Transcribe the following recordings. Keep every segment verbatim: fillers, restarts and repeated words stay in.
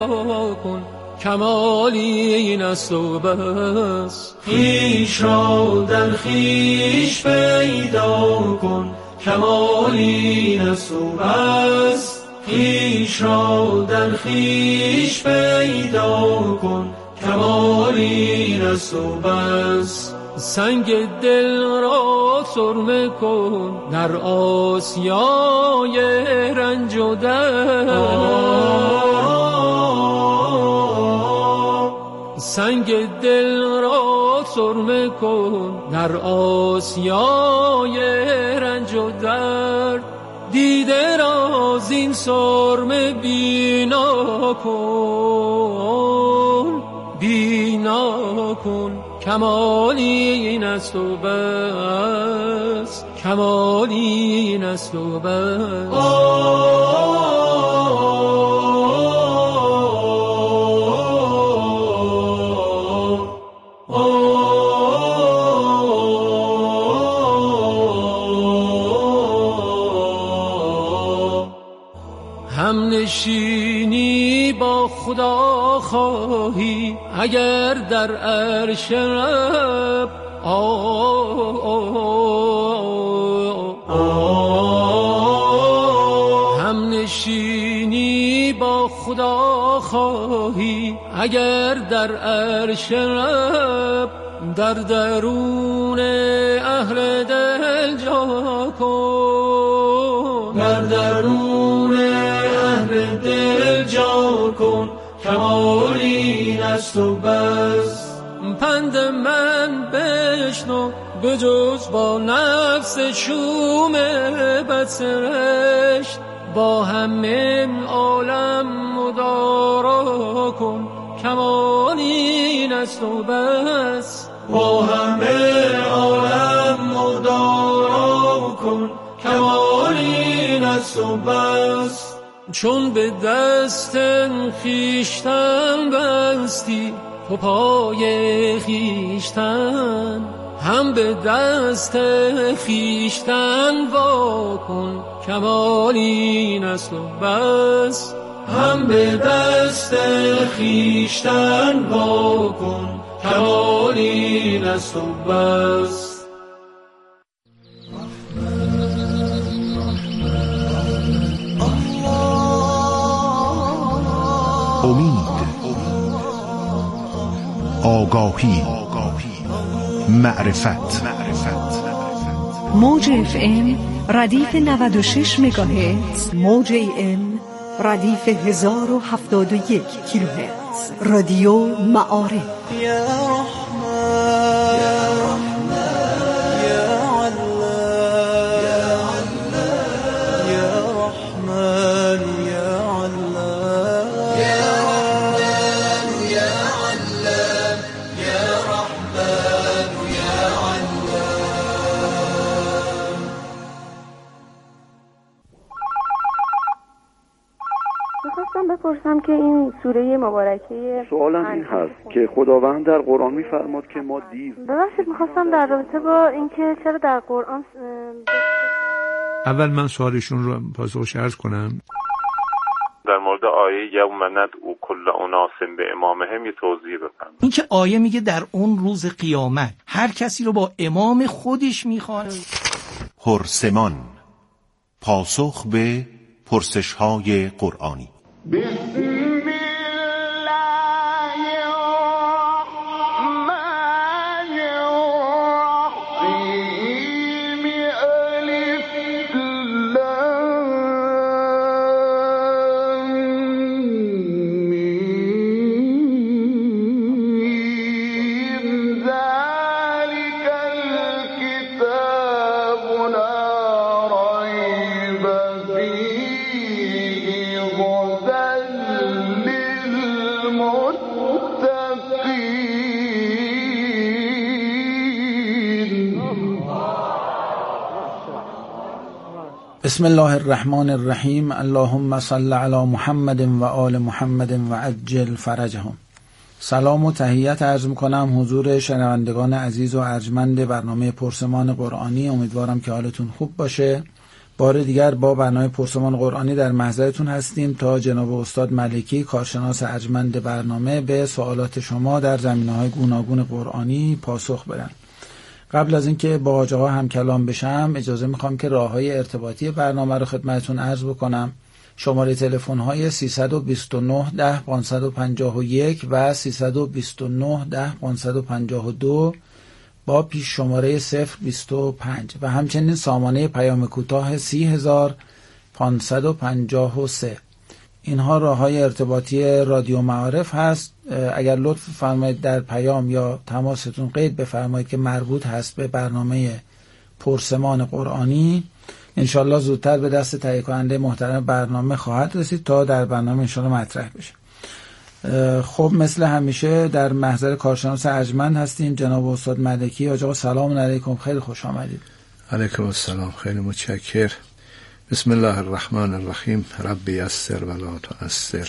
کن کمال این است و بس. خویش را در خویش پیدا کن کمال این است و بس. خویش را در خویش پیدا کن کمال این است و بس. سنگ دل را سرمه کن در آسیای رنج و درد. سنگ دل را سرمه کن در آسیای رنج و درد. دیده را زین سرمه بینا کن بینا کن کمالی این است و بس. کمالی این است و بس. هم نشینی با خدا خواهی اگر در عرش رب. هم نشینی با خدا خواهی اگر در عرش رب. در درون اهل دل جا کن در درون اهل دل جا کن کمال این است و بس. پند من بشنو به جز با نفس شوم بدسرشت. با همه عالم مدارا کن کمال این است و بس. با همه عالم مدارا کن کمال این است و بس. چون به دست خویشتن بستی تو پای خویشتن. هم به دست خویشتن وا کن کمال این است و بس. هم به دست خویشتن وا کن کمال این است و بس. امید، آگاهی، معرفت. موج اف ام ردیف نود و شش مگاهرتز، موج ای ام ردیف هزار و هفتاد و یک کیلوهرتز. رادیو معارف. بپرسم که این سوره مبارکه سوالم این هست که خداوند در قرآن می‌فرماد که ما دیو. ببخشید می‌خواستم در رابطه با اینکه چرا در قرآن اول من سوالشون رو پاسخش عرض کنم. در مورد آیه یوم ندعو کل اناس به امامهم یه توضیح بفرمایید. این که آیه میگه در اون روز قیامت هر کسی رو با امام خودش میخواد. پرسمان، پاسخ به پرسش‌های قرآنی. بسم الله الرحمن الرحیم. اللهم صل علی محمد و آل محمد و عجل فرجهم. سلام و تحیت عرض میکنم حضور شنوندگان عزیز و ارجمند برنامه پرسمان قرآنی. امیدوارم که حالتون خوب باشه. بار دیگر با برنامه پرسمان قرآنی در محضرتون هستیم تا جناب استاد ملکی کارشناس ارجمند برنامه به سوالات شما در زمینه‌های گوناگون قرآنی پاسخ بدن. قبل از اینکه با حاج آقا هم کلام بشم اجازه میخوام که راههای ارتباطی برنامه رو خدمتتون عرض بکنم. شماره تلفن‌های سیصد و بیست و نه ده پانصد و پنجاه و یک و سیصد و بیست و نه ده پانصد و پنجاه و دو با پیش شماره صفر بیست و پنج و همچنین سامانه پیام کوتاه سی هزار پانصد و پنجاه و سه. اینها راههای ارتباطی رادیو معارف هست. اگر لطف فرمایید در پیام یا تماستون قید بفرمایید که مربوط هست به برنامه پرسمان قرآنی، انشالله زودتر به دست تهیه کننده محترم برنامه خواهد رسید تا در برنامه انشالله مطرح بشه. خب مثل همیشه در محضر کارشناس ارجمند هستیم، جناب استاد ملکی. حاج آقا سلام علیکم، خیلی خوش آمدید. علیکم السلام، خیلی متشکر. بسم الله الرحمن الرحیم. رب یسر ولا تعسر،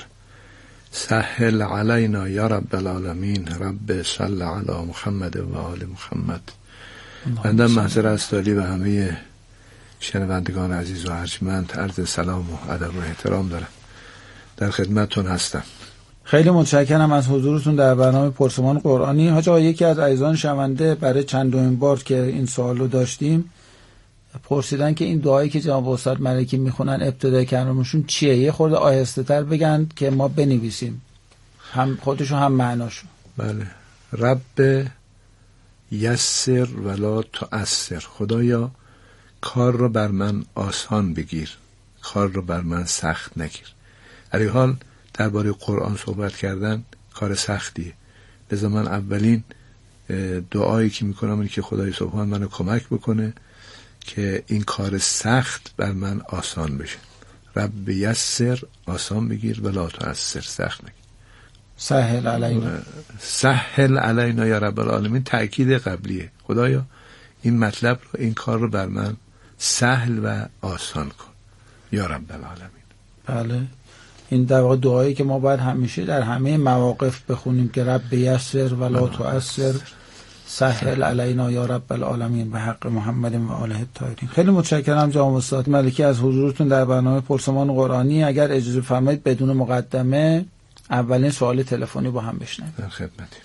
سهل علینا یا رب العالمین، رب صل علی محمد و آل محمد. بنده محضر استالی و همه شنوندگان عزیز و ارجمند عرض سلام و ادب و احترام دارم. در خدمتتون هستم. خیلی متشکرم از حضورتون در برنامه پرسمان قرآنی. حاج آقا یکی از عزیزان شنونده برای چندمین بار که این سوال رو داشتیم پرسیدن که این دعایی که جناب استاد ملکی میخونن ابتدای کلامشون چیه؟ یه خورده آهسته تر بگن که ما بنویسیم، هم خودشو هم معناشو. بله. رب یسر ولا تعسر، خدایا کار رو بر من آسان بگیر، کار رو بر من سخت نگیر. علی حال درباره قرآن صحبت کردن کار سختیه، لذا من اولین دعایی که میکنم اینه که خدای سبحان منو کمک بکنه که این کار سخت بر من آسان بشه. رب یسر، آسان بگیر، ولا تعسر، سخت نگیر. سهل علینا، سهل علینا یا رب العالمین تأکید قبلیه. خدایا این مطلب رو، این کار رو بر من سهل و آسان کن یا رب العالمین. بله، این در واقع دعایی که ما باید همیشه در همه مواقف بخونیم که رب یسر ولا تعسر، سهل علینا یا رب العالمین به حق محمد و آله الطاهرین. خیلی متشکرم جناب استاد ملکی از حضورتون در برنامه پرسمان قرآنی. اگر اجازه فرمایید بدون مقدمه اولین سوال تلفنی با هم بشنویم. در خدمتیم.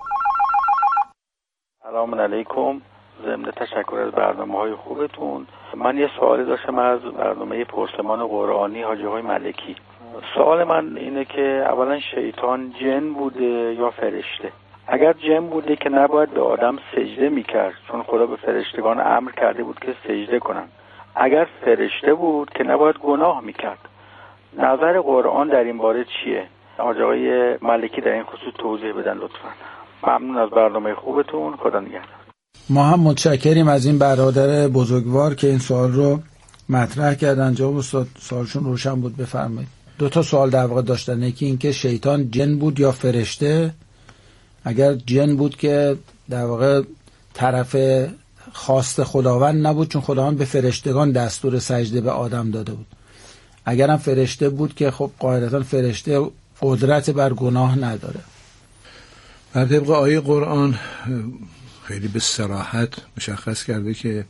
سلام علیکم، ضمن تشکر از برنامه‌های خوبتون. من یه سوالی داشتم از برنامه پرسمان قرآنی حاجی آقای ملکی. سوال من اینه که اولا شیطان جن بوده یا فرشته؟ اگر جن بوده که نباید به آدم سجده میکرد چون خدا به فرشتگان امر کرده بود که سجده کنن. اگر فرشته بود که نباید گناه میکرد. نظر قرآن در این باره چیه؟ حاجی آقای ملکی در این خصوص توضیح بدن لطفا. ممنون از برنامه خوبتون، خدا نگهدار. ما هم متشکریم از این برادر بزرگوار که این سوال رو مطرح کردن. جواب استاد سوالشون روشن بود، بفرمایید. دو تا سوال در واقع داشتن، یکی این که شیطان جن بود یا فرشته. اگر جن بود که در واقع طرف خواست خداوند نبود چون خداوند به فرشتگان دستور سجده به آدم داده بود. اگرم فرشته بود که خب قاعدتا فرشته قدرت بر گناه نداره. بر طبق آیه قرآن خیلی به صراحت مشخص کرده که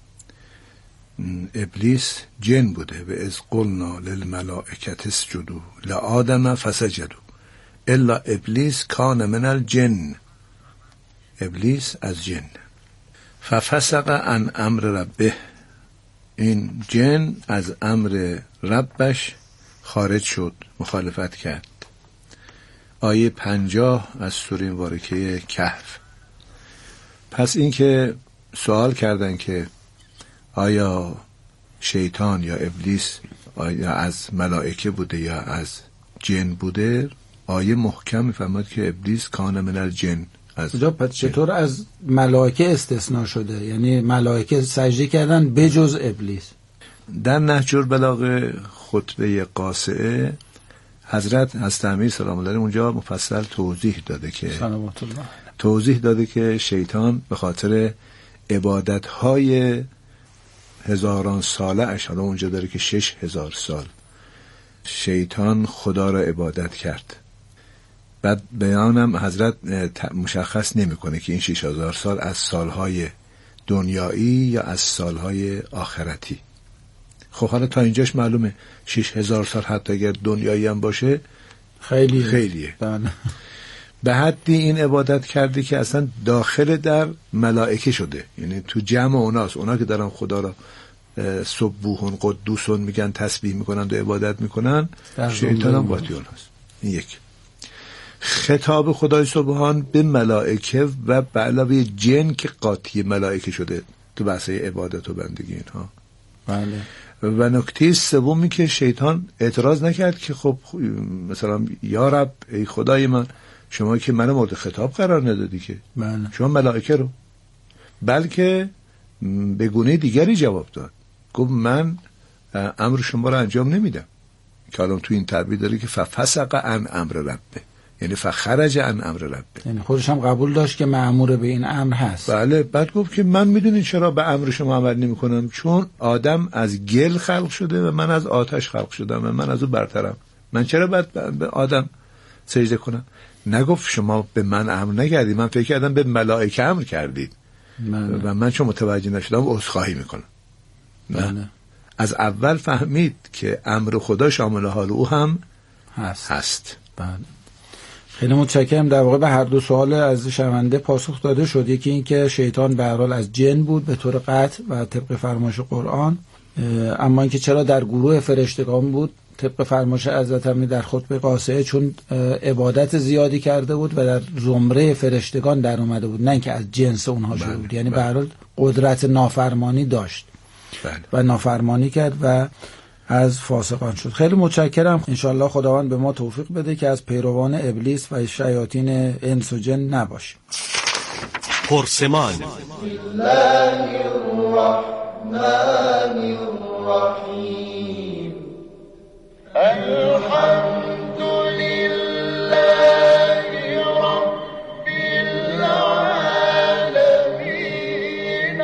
ابلیس جن بوده. و اذ قلنا للملائکة اسجدوا لآدم فسجدوا الا ابلیس کان من الجن، ابلیس از جن. ففسق عن امر ربه، این جن از امر ربش خارج شد، مخالفت کرد. آیه پنجاه از سوره مبارکه کهف. پس این که سوال کردن که آیا شیطان یا ابلیس آیا از ملائکه بوده یا از جن بوده، آیه محکم میفرماد که ابلیس کان من الجن. از پس چطور از ملائکه استثناء شده؟ یعنی ملائکه سجده کردن بجز ابلیس. در نهج البلاغه خطبه قاصعه حضرت حضرت امیر سلام الله علیه اونجا مفصل توضیح داده که سلامت الله توضیح داده که شیطان به خاطر عبادت‌های هزاران ساله اش، حالا اونجا داره که شش هزار سال شیطان خدا را عبادت کرد. بعد بیانم حضرت مشخص نمیکنه که این شش هزار سال از سالهای دنیایی یا از سالهای آخرتی. خب حالا تا اینجاش معلومه شش هزار سال حتی اگر دنیایی هم باشه خیلی خیلیه. به حدی این عبادت کرده که اصلا داخل در ملائکه شده، یعنی تو جمع اوناست، اونا که دارن خدا را سبوحون قدوسون میگن، تسبیح میکنن و عبادت میکنن، شیطان هم باطی اوناست. این یک خطاب خدای سبحان به ملائکه و به علاوه جن که قاطی ملائکه شده تو بحثه عبادت و بندگی اینها. بله. و نکته سومی که شیطان اعتراض نکرد که خب مثلا یا رب ای خدای من، شما که منو مورد خطاب قرار ندادی که بله. شما ملائکه رو، بلکه به گونه دیگری جواب داد، گفت من امر شما رو انجام نمیدم، که الان تو این تعبیر داره که ففسق عن امر ربه، یعنی فخرج عن امر ربه، یعنی خودش هم قبول داشت که مأمور به این امر هست. بله. بعد گفت که من میدونین چرا به امر شما عمل نمی کنم؟ چون آدم از گل خلق شده و من از آتش خلق شدم و من از او برترم، من چرا باید به آدم سجده کنم؟ نگفت شما به من امر نکردید، من فکر کردم به ملائکه امر کردید بله. و من چون متوجه نشدم عذرخواهی میکنم. بله. از اول فهمید که امر خدا شامل حال او هم هست, هست. بله. خیلی متشکرم. در واقع به هر دو سوال از شنونده پاسخ داده شد. یکی این که شیطان به هر حال از جن بود به طور قطع و طبق فرمایش قرآن، اما اینکه چرا در گروه فرشتگان بود طبق فرمایش حضرت علی در خطبه قاصعه، چون عبادت زیادی کرده بود و در زمره فرشتگان در اومده بود، نه اینکه از جنس اونها شده بود. یعنی به هر حال قدرت نافرمانی داشت بله. و نافرمانی کرد و از فاسقان شد. خیلی متشکرم. انشالله خداوند به ما توفیق بده که از پیروان ابلیس و شیاطین انس و جن نباشیم. پرسمان. الله الرحمن الرحیم. الحمد لله رب العالمین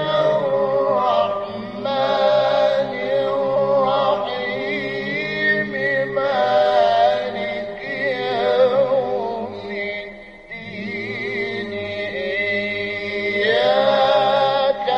الرحمن الرحیم مالک یوم الدین ایاک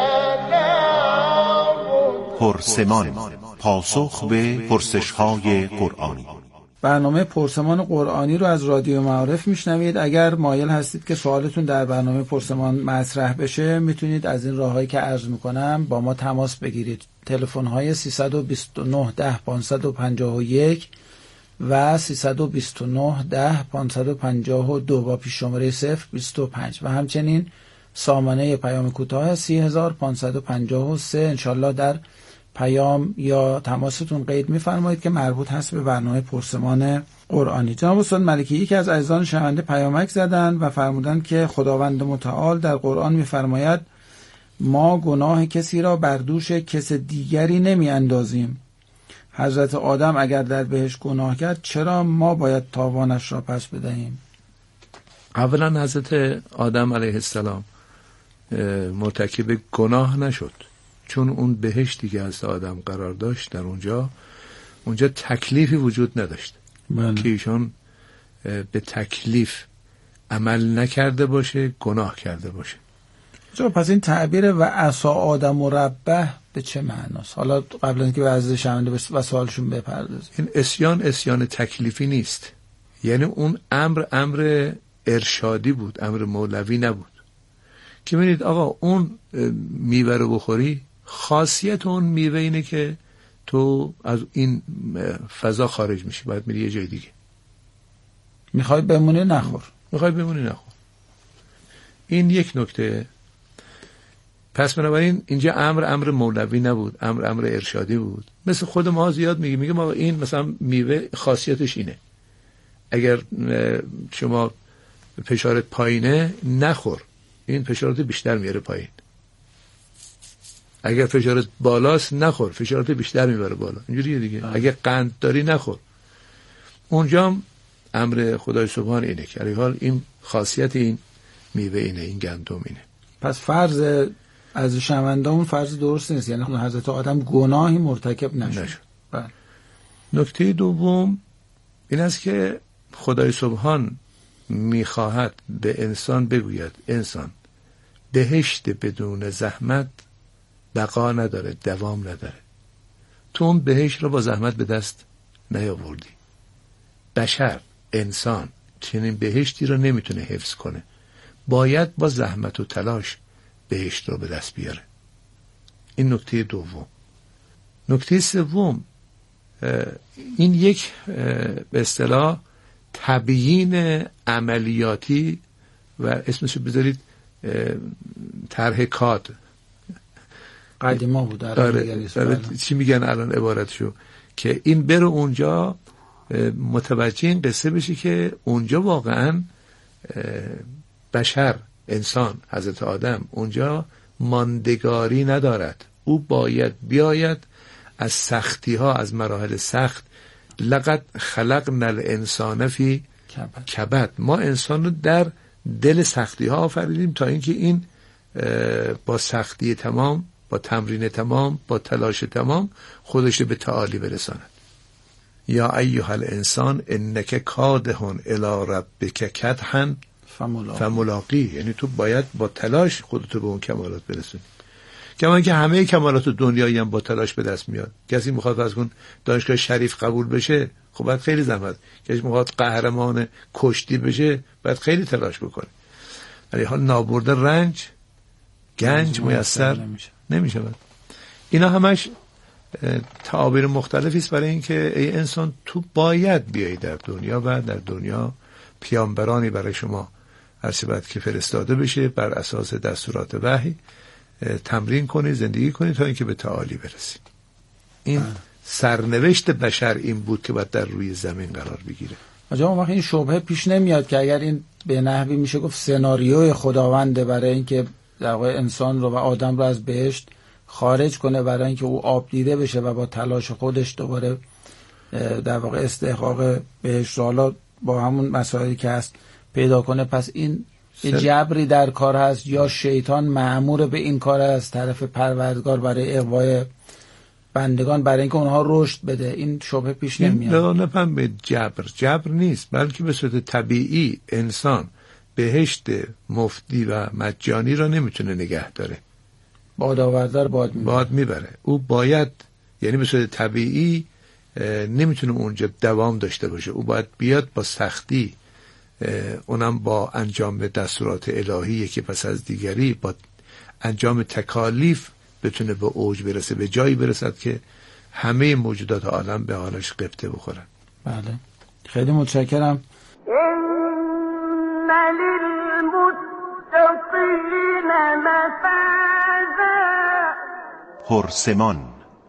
نعبد. پرسمان، پاسخ به پرسش‌های قرآنی. برنامه پرسمان قرآنی رو از رادیو معارف میشنوید. اگر مایل هستید که سوالتون در برنامه پرسمان مطرح بشه، میتونید از این راههایی که عرض میکنم با ما تماس بگیرید. تلفن های سیصد و بیست و نه ده پانصد و پنجاه و یک و سیصد و بیست و نه ده پانصد و پنجاه و دو با پیش شماره صفر بیست و پنج و همچنین سامانه پیام کوتاه سی هزار پانصد و پنجاه و سه. انشالله در پیام یا تماستون قید می‌فرمایید که مربوط هست به برنامه پرسمان قرآنی. جناب استاد ملکی، یکی از عزیزان شنونده پیامک زدن و فرمودند که خداوند متعال در قرآن می‌فرماید ما گناه کسی را بر دوش کس دیگری نمی‌اندازیم. حضرت آدم اگر در بهشت گناه کرد، چرا ما باید تاوانش را پس بدهیم؟ اولا حضرت آدم علیه السلام مرتکب گناه نشد، چون اون بهشتی که از آدم قرار داشت در اونجا اونجا تکلیفی وجود نداشت بله. که ایشان به تکلیف عمل نکرده باشه، گناه کرده باشه. چرا پس این تعبیر و عصا آدم و ربه به چه معناست؟ حالا قبل اینکه به عزیز شنونده و سوالشون بپردازیم، این اسیان اسیان تکلیفی نیست، یعنی اون امر امر ارشادی بود، امر مولوی نبود که ببینید آقا اون میوه رو بخوری، خاصیت اون میوه اینه که تو از این فضا خارج میشی، باید میری یه جای دیگه. میخوای بمونی نخور، میخوای بمونی نخور. این یک نکته. پس بنابراین اینجا امر امر مولوی نبود، امر امر ارشادی بود. مثل خود ما زیاد میگیم میگیم آقا این مثلا میوه خاصیتش اینه، اگر شما فشارت پایینه نخور، این فشارت بیشتر میاره پایین. اگر فشارت بالاست نخور، فشارت بیشتر میبره بالا. اینجوریه دیگه. آه. اگر قند داری نخور. اونجا امر خدای سبحان اینه که علی حال این خاصیت این میوه اینه، این گندم اینه. پس فرض از شنونده‌مون فرض درست نیست، یعنی حضرت آدم گناهی مرتکب نشد. نشد. بله. نکته دوم این است که خدای سبحان میخواهد به انسان بگوید انسان بهشت بدون زحمت بقا نداره، دوام نداره. تو اون بهشت رو با زحمت به دست نیاوردی. بشر، انسان چنین بهشتی رو نمیتونه حفظ کنه، باید با زحمت و تلاش بهشت رو به دست بیاره. این نکته دوم. نکته سوم، این یک به اصطلاح تبیین عملیاتی و اسمشو بذارید طرح کاد قدیما بود. داره داره چی میگن الان عبارتشو، که این بره اونجا متوجه این قصه بشه که اونجا واقعا بشر، انسان، حضرت آدم اونجا ماندگاری ندارد. او باید بیاید از سختی ها، از مراحل سخت. لقد خلقنا الانسان فی کبد. ما انسان رو در دل سختی ها آفریدیم تا اینکه این با سختی تمام، با تمرین تمام، با تلاش تمام خودش به تعالی برساند. یا ایها الانسان انک کادح الی ربک کدحا فملاقی. یعنی تو باید با تلاش خودتو به اون کمالات برسونی. کما که همه کمالات دنیایی هم با تلاش به دست میاد. کسی میخواد از اون دانشگاه شریف قبول بشه، خب باید خیلی زحمت. کسی میخواد قهرمان کشتی بشه، باید خیلی تلاش بکنه. ولی حال نابرده رنج گنج میسر نمیشه. نمیشه. اینا همش تعابیر مختلفی است برای اینکه ای انسان تو باید بیایی در دنیا و در دنیا پیامبرانی برای شما هرچه باید که فرستاده بشه، بر اساس دستورات وحی تمرین کنی، زندگی کنی تا اینکه به تعالی برسی. این سرنوشت بشر این بود که باید در روی زمین قرار بگیره. آجا اون وقت این شبهه پیش نمیاد که اگر این به نحوی میشه گفت سناریوی خداونده برای اینکه در واقع انسان رو و آدم رو از بهشت خارج کنه، برای اینکه او آب دیده بشه و با تلاش خودش دوباره در واقع استحقاق بهشت رو حالا با همون مسائلی که هست پیدا کنه، پس این جبری در کار هست یا شیطان مأمور به این کار از طرف پروردگار برای اغوای بندگان، برای اینکه اونها رشد بده؟ این شبهه پیش نمیاد. نه نه به جبر جبر نیست، بلکه به صورت طبیعی انسان بهشت مفتی و مجانی را نمیتونه نگه داره. باد آورده رو باد میبره. باد میبره. او باید، یعنی به صورت طبیعی نمیتونه اونجا دوام داشته باشه. او باید بیاد با سختی، اونم با انجام دستورات الهی که پس از دیگری با انجام تکالیف بتونه به اوج برسه، به جایی برسد که همه موجودات عالم به حالش غبطه بخورن. بله، خیلی متشکرم. پرسمان.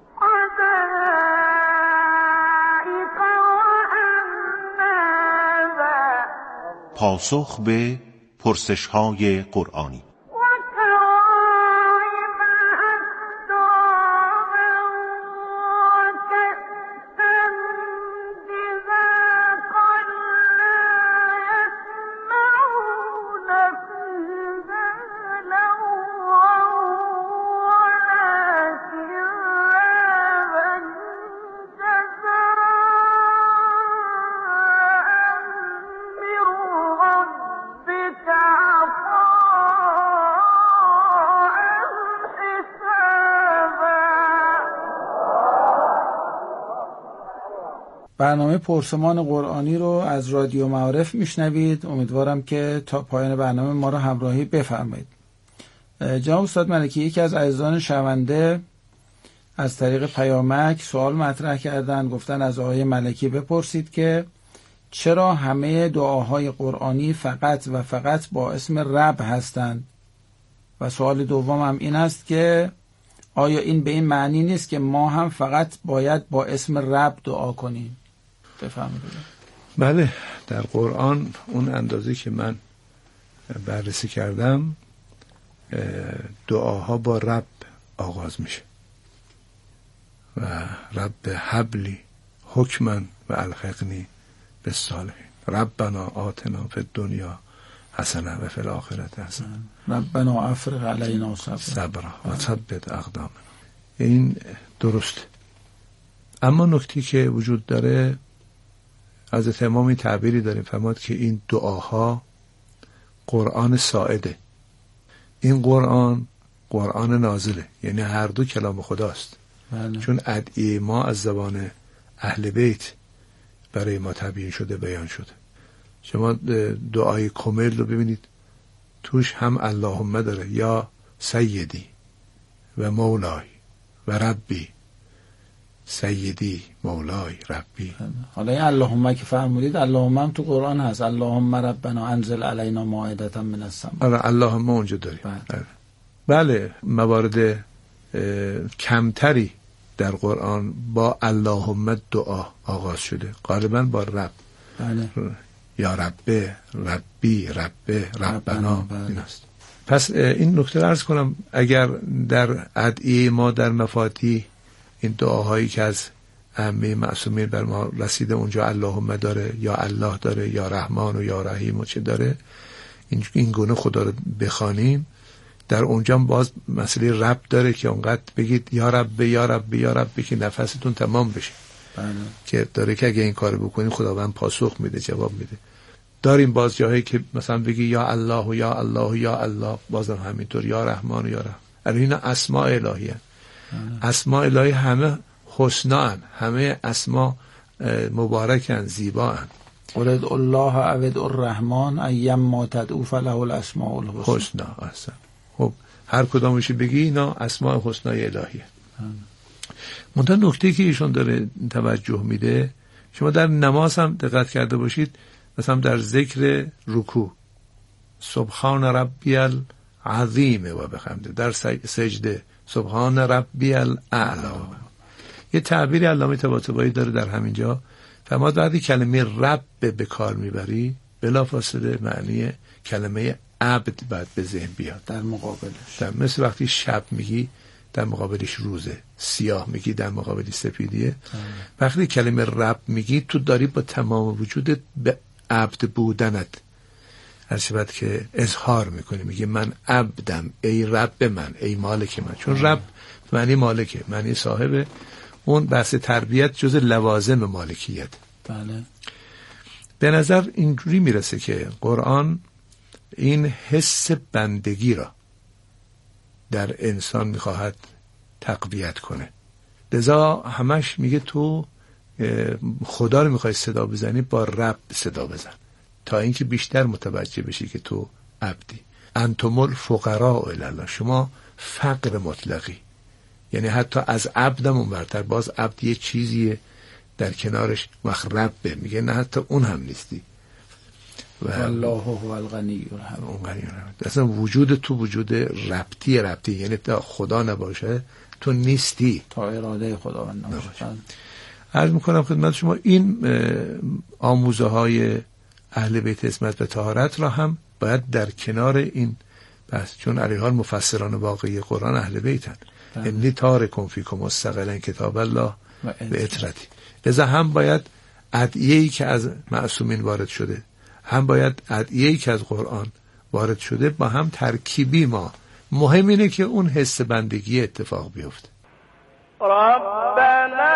پاسخ به پرسش‌های قرآنی. برنامه پرسمان قرآنی رو از رادیو معارف میشنوید. امیدوارم که تا پایان برنامه ما رو همراهی بفرمایید. جناب استاد ملکی، یکی از عزیزان شنونده از طریق پیامک سوال مطرح کردن، گفتن از آقای ملکی بپرسید که چرا همه دعاهای قرآنی فقط و فقط با اسم رب هستند؟ و سوال دوم هم این است که آیا این به این معنی نیست که ما هم فقط باید با اسم رب دعا کنیم؟ بفرمایید. بله، در قرآن اون اندازه که من بررسی کردم دعاها با رب آغاز میشه و رب حبلی حکمن و الحقنی بالصالحین، ربنا آتنا فی الدنیا حسنه و فی الاخرة حسنه ربنا افرغ علینا صبرا و ثبت اقدامنا. این درست، اما نکتی که وجود داره، حضرت امام تعبیری داریم فرمود که این دعاها قرآن ساعده، این قرآن قرآن نازله، یعنی هر دو کلام خداست. بله. چون ادعیه ما از زبان اهل بیت برای ما تبیین شده، بیان شده. شما دعای کمیل رو ببینید، توش هم اللهم داره، یا سیدی و مولای و ربی، سیدی مولای ربی. حالا این اللهم که فرمودید، اللهم هم تو قرآن هست، اللهم ربنا انزل علینا مائدة من السماء. آره اللهم اونجا داریم. بله, بله. موارد کمتری در قرآن با اللهم دعا آغاز شده، غالبا با رب. بله. یا ربه، ربی، ربه، ربنا. بله. این است. پس این نکته عرض کنم، اگر در ادعیه ما در مفاتیح این دعاهایی که از ائمه معصومین بر ما رسیده اونجا اللهم داره، یا الله داره، یا رحمان و یا رحیم و چه داره، این این گونه خدا رو بخوانیم، در اونجا باز مسئله رب داره که اونقدر بگید یا رب یا رب یا رب که نفستون تمام بشه. بله. که داره که اگه این کارو بکنیم خداوند پاسخ میده، جواب میده. داریم باز جاهایی که مثلا بگی یا الله و یا الله و یا الله، بازم همینطور، یا رحمان و یا رحمان. اینا اسماء الهیه. اسماء الهی همه حسنا هن. همه اسما مبارکن، زیبا هن. قل الله او الرحمن ايما تدعو فله الاسماء الحسنى. حسنا احسن. خب هر کدامش بگی اینا اسماء حسنای الهیه. منتها نکته که ایشون داره توجه میده، شما در نماز هم دقت کرده باشید، مثلا در ذکر رکوع سبحان ربی العظیم و بحمده، در سجده سبحان ربی الاعلی. یه تعبیری علامه طباطبایی داره در همینجا، فرمود وقتی کلمه رب به کار میبری بلافاصله معنی کلمه عبد باید به ذهن بیاد در مقابلش. در مثل وقتی شب میگی در مقابلش روزه، سیاه میگی در مقابلش سپیدیه. وقتی کلمه رب میگی تو داری با تمام وجودت به عبد بودنت هر شبت که اظهار میکنی، میگی من عبدم، ای رب من، ای مالک من. چون رب معنی مالکه، معنی صاحبه. اون بحث تربیت جز لوازم مالکیت. بله. به نظر اینجوری میرسه که قرآن این حس بندگی را در انسان میخواهد تقویت کنه. لذا همش میگه تو خدا رو میخوای صدا بزنی، با رب صدا بزن، تا اینکه بیشتر متوجه بشی که تو عبدی. انتم الفقراء الی الله، شما فقر مطلقی. یعنی حتی از عبدم اون برتر، باز عبد یه چیزیه در کنارش مخربه، میگه نه حتی اون هم نیستی. و الله هو الغنی الحمید. اصلا وجود تو وجود ربطی ربطی، یعنی تا خدا نباشه تو نیستی، تا اراده خداوند نباشه. عرض میکنم خدمت شما این آموزه های اهل بیت عصمت و طهارت را هم باید در کنار این بحث، چون علیه حال مفسران واقعی قرآن اهل بیتن، انی تارکم فیکم مستقلا کتاب الله و اطرتی. لذا هم باید ادعیه‌ای که از معصومین وارد شده، هم باید ادعیه‌ای که از قرآن وارد شده با هم ترکیبی ما. مهم اینه که اون حس بندگی اتفاق بیفته. ربنا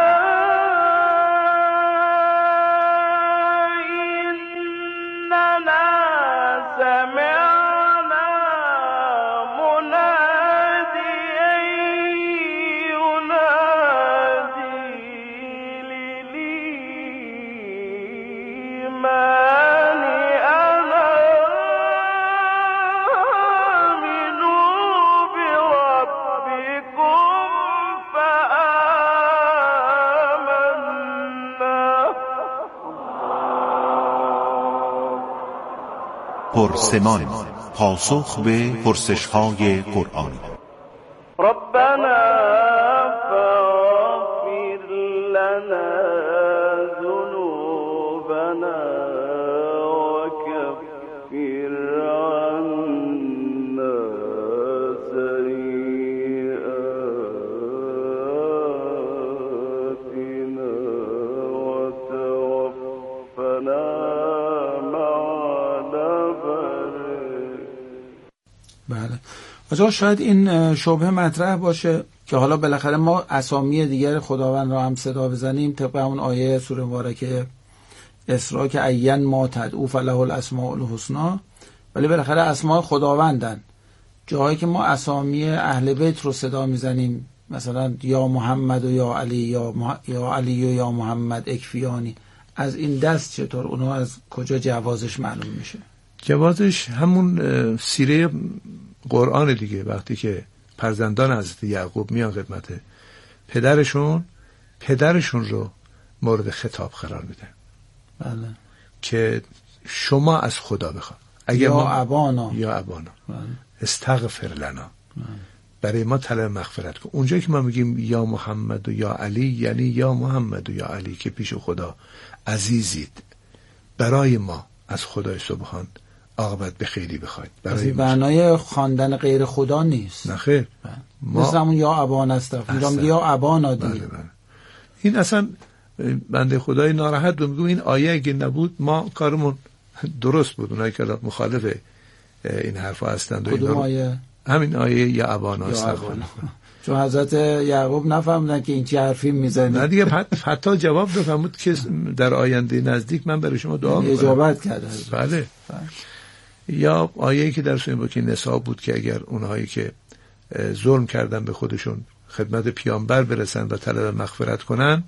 پرسمان، پاسخ به پرسش‌های قرآنی. ربنا فاغفر لنا ذنوبنا وكفر عنا سيئاتنا وتوفنا بله. آجا شاید این شبهه مطرح باشه که حالا بالاخره ما اسامی دیگر خداوند را هم صدا بزنیم طبق همون آیه سوره مبارکه اسراء که عین ما تدعو فله الاسماء الحسنی، ولی بالاخره اسماء خداوندن. جاهایی که ما اسامی اهل بیت رو صدا میزنیم مثلا یا محمد و یا علی یا, مح... یا علی و یا محمد اکفیانی، از این دست چطور اونو از کجا جوازش معلوم میشه؟ جوازش همون سیره قرآن دیگه. وقتی که فرزندان حضرت یعقوب میان خدمت پدرشون، پدرشون رو مورد خطاب قرار میدن. بله. که شما از خدا بخوا اگه یا ما ابانا یا ابانا بله. استغفر لنا، بله. برای ما طلب مغفرت کن. اونجایی که ما میگیم یا محمد و یا علی، یعنی یا محمد و یا علی که پیش خدا عزیزید، برای ما از خدای سبحان عاقبت به خیری بخواید. برای معنای خواندن غیر خدا نیست. نه خیر. ما مثل همون یا ابانا استغفر یا ابانا دیگه. بله بله. این اصلا بنده خدای ناراحت بود، میگم این آیه اگه نبود ما کارمون درست بود. اونایی که مخالف این حرفا هستند. کدوم آیه؟ همین آیه یا ابانا استغفر. چون حضرت یعقوب نفهمیدن که این چه حرفی میزنه. نه دیگه حتی جواب بفهمید که در آینده نزدیک من برای شما دعا میکنم. اجابت کرده. بله. یا آیه‌ای که در سوره بوکی نساء بود که اگر اونهایی که ظلم کردن به خودشون خدمت پیامبر برسن و طلب مغفرت کنن،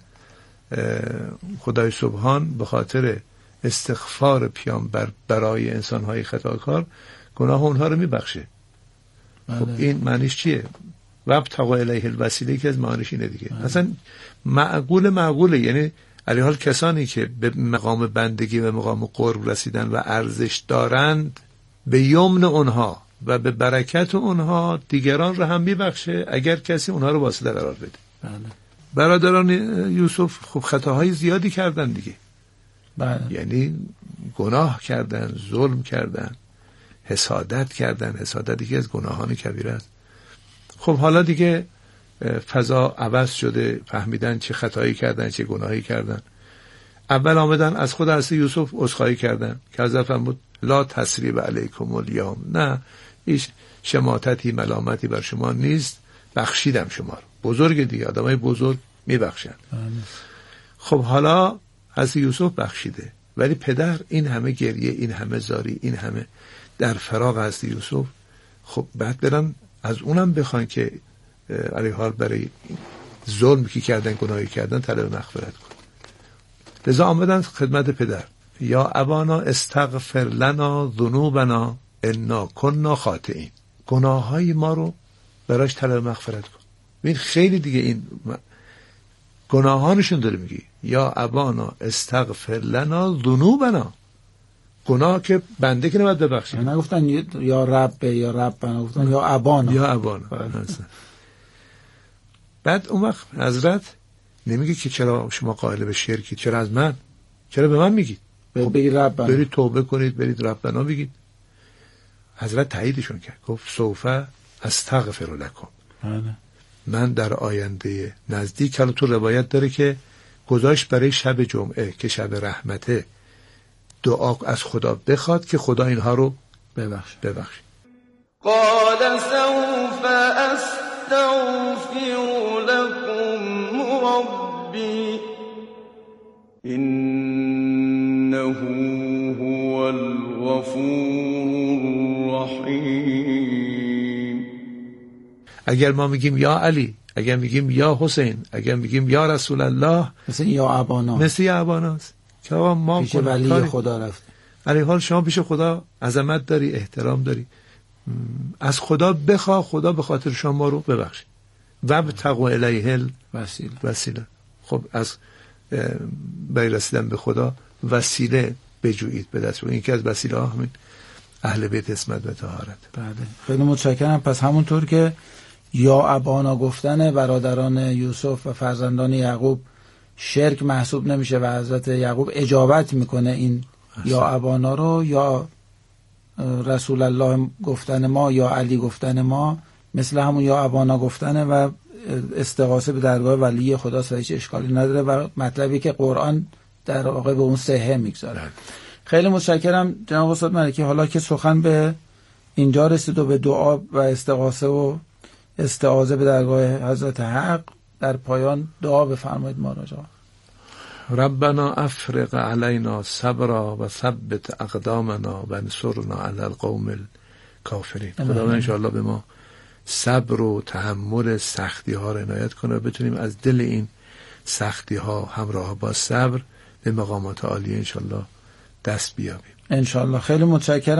خدای سبحان به خاطر استغفار پیامبر برای انسان‌های خطاکار گناه اونها رو میبخشه. خب این معنیش چیه؟ وابتغوا الیه الوسیله که از معنیش اینه دیگه. اصلا معقول معقوله، یعنی علی حال کسانی که به مقام بندگی و مقام قرب رسیدن و ارزش دارند، به یمن اونها و به برکت اونها دیگران رو هم میبخشه اگر کسی اونها رو واسطه قرار بده. بله. برادران یوسف خب خطاهای زیادی کردن دیگه. بله. یعنی گناه کردن، ظلم کردن، حسادت کردن. حسادتی که از گناهان کبیره است. خب حالا دیگه فضا عوض شده، فهمیدن چه خطایی کردن، چه گناهی کردن. اول آمدن از خود حضرت یوسف عذرخواهی کردن که حضرت فرمود لا تثریب علیکم الیوم، نه هیچ شماتتی ملامتی بر شما نیست، بخشیدم شما رو. بزرگ دیگه، آدمای بزرگ میبخشن. خب حالا حضرت یوسف بخشیده، ولی پدر این همه گریه، این همه زاری، این همه در فراق حضرت یوسف، خب بعد برن از اونم بخوان که علی حال برای ظلمی که کردن، گناهی کردن، طلب مغفرت کن. لذا آمدن خدمت پدر، یا ابانا استغفر لنا ذنوبنا انا كنا خاطئین، گناههای ما رو براش طلب مغفرت کن. ببین خیلی دیگه این گناهانشون داره میگی یا ابانا استغفر لنا ذنوبنا، گناه که بنده که نباید ببخشید. نه گفتن یا رب یا ربنا، گفتن یا ابانا یا ابانا. بعد اون وقت حضرت نمیگه که چرا شما قائل به شرکی، چرا از من، چرا به من میگید؟ خب بگید ربنا، برید توبه کنید، برید ربنا بگید. حضرت تاییدشون کرد، گفت سوف استغفر لکم، من در آینده نزدیک. حالا تو روایت داره که گذاشت برای شب جمعه که شب رحمته دعا از خدا بخواد که خدا اینها رو ببخش ببخش. قال سوف استغفر لكم ربي انه هو الغفور الرحیم. اگر ما میگیم یا علی، اگر میگیم یا حسین، اگر میگیم یا رسول الله، مثل یا ابانا، مثل یا اباناست که ما پیش ولی خدا رفت. علی حال شما پیش خدا عظمت داری، احترام داری، از خدا بخواه خدا به خاطر شما رو ببخشه. و بتقوا الیه وسیله. وسیله. خب از برای رسیدن به خدا وسیله بجویید، به دست بگیرید. این که از وسیله ها همین اهل بیت اسمت و طهارت. بله خیلی متشکرم. پس همونطور که یا ابانا گفتن برادران یوسف و فرزندان یعقوب شرک محسوب نمیشه و حضرت یعقوب اجابت میکنه این احسن. یا ابانا رو، یا رسول الله گفتن ما، یا علی گفتن ما مثل همون یا ابانا گفتنه و استغاثه به درگاه ولی خدا هیچ اشکالی نداره و مطلبی که قرآن در واقع به اون صحه میگذاره. خیلی متشکرم جناب استاد ملکی. حالا که سخن به اینجا رسید و به دعا و استغاثه و استعاذه به درگاه حضرت حق، در پایان دعا بفرمایید ما را. ربنا افرغ علینا صبرا و ثبت اقدامنا و انصرنا علی القوم الکافرین. خداوند ان شاء الله به ما صبر و تحمل سختی ها رو عنایت کنه و بتونیم از دل این سختی ها همراه با صبر به مقامات عالیه انشالله دست بیابیم. انشالله. خیلی متشکرم.